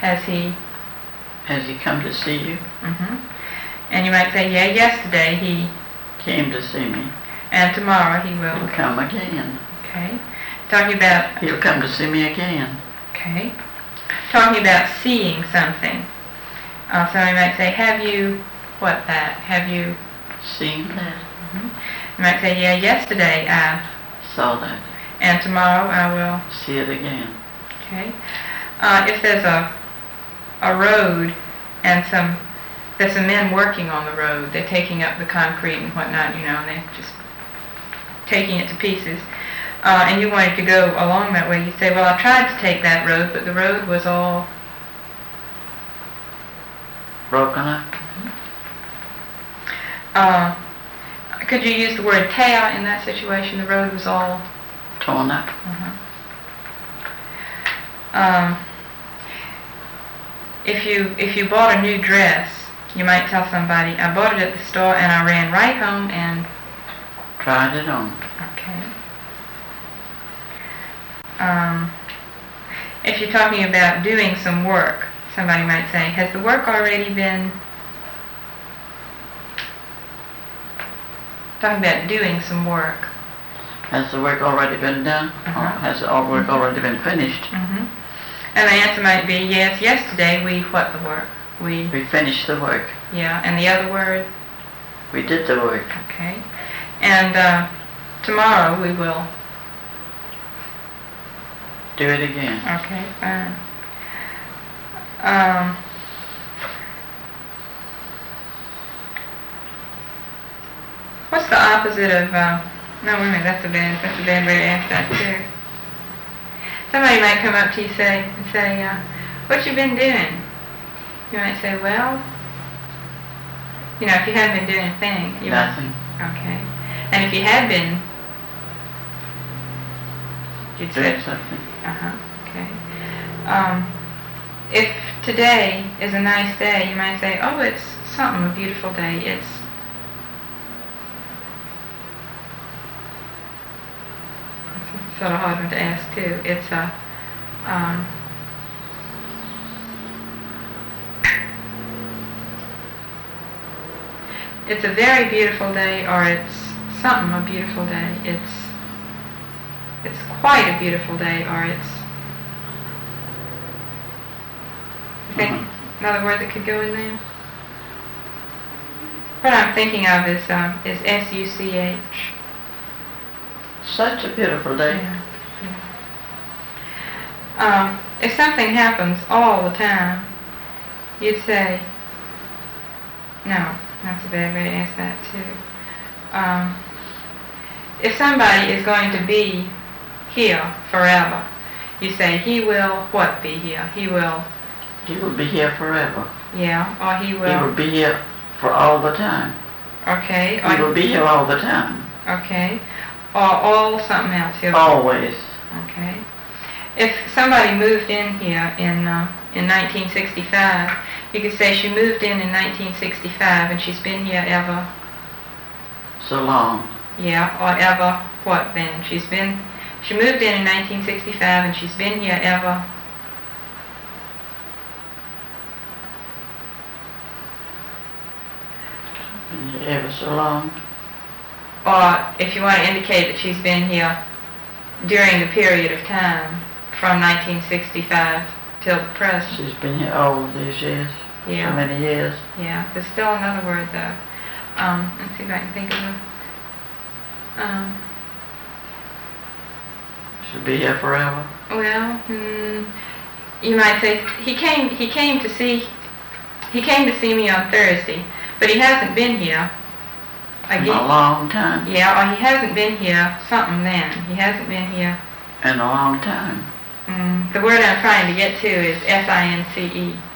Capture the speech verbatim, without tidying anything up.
Has he? Has he come to see you? Mm-hmm. And you might say, yeah, yesterday he came to see me. And tomorrow he will. He'll come again. Okay. Talking about. He'll come to see me again. Okay. Talking about seeing something. Uh, somebody might say, have you, what that? Have you seen that? Mm-hmm. You might say, yeah, yesterday I saw that. And tomorrow I will see it again. Okay. Uh, if there's a a road and some there's some men working on the road, they're taking up the concrete and whatnot, you know, and they're just taking it to pieces. Uh, and you wanted to go along that way, you say, well, I tried to take that road, but the road was all broken up. Mm-hmm. Uh, could you use the word tear in that situation? The road was all torn up. Uh-huh. Um, if you if you bought a new dress, you might tell somebody, I bought it at the store and I ran right home and tried it on. Okay. Um, if you're talking about doing some work, somebody might say, has the work already been... Talking about doing some work. Has the work already been done? Uh-huh. Or has the work Mm-hmm. already been finished? Mm-hmm. And the answer might be, yes, yesterday we what the work? We We finished the work. Yeah, and the other word? We did the work. Okay. And uh, tomorrow we will... do it again. Okay, fine. Um, what's the opposite of... Uh, no, wait a minute, that's a bad, that's a bad way to ask that too. Somebody might come up to you say, and say, uh, what you been doing? You might say, well, you know, if you hadn't been doing a thing. You Nothing. Might, okay. And if you had been, you'd doing say something. Uh-huh, okay. Um, if today is a nice day, you might say, oh, it's something, a beautiful day. It's It's sort of hard one to ask, too. It's a, um, it's a very beautiful day, or it's something, a beautiful day. It's, it's quite a beautiful day, or it's, I think Mm-hmm. another word that could go in there? What I'm thinking of is, um, is S U C H. Such a beautiful day. Yeah, yeah. Um, if something happens all the time, you'd say, no, that's a bad way to ask that too. Um, if somebody is going to be here forever, you say, he will what be here? He will... He will be here forever. Yeah, or he will... He will be here for all the time. Okay. He will be here all the time. Okay. Or all something else. He'll, Always. Okay. If somebody moved in here in uh, in nineteen sixty-five, you could say she moved in in nineteen sixty-five and she's been here ever. So long. Yeah, or ever what then? She's been, she moved in in nineteen sixty-five and she's been here ever. Been here ever so long. Or if you want to indicate that she's been here during the period of time from nineteen sixty-five till the present. She's been here all these years. Yeah. So many years. Yeah. There's still another word though. Um, let's see if I can think of it. Um, She'll be here forever. well, hmm, you might say he came. He came to see. He came to see me on Thursday, but he hasn't been here. In Again. a long time. Yeah, or he hasn't been here something then. He hasn't been here. In a long time. Mm, the word I'm trying to get to is S I N C E.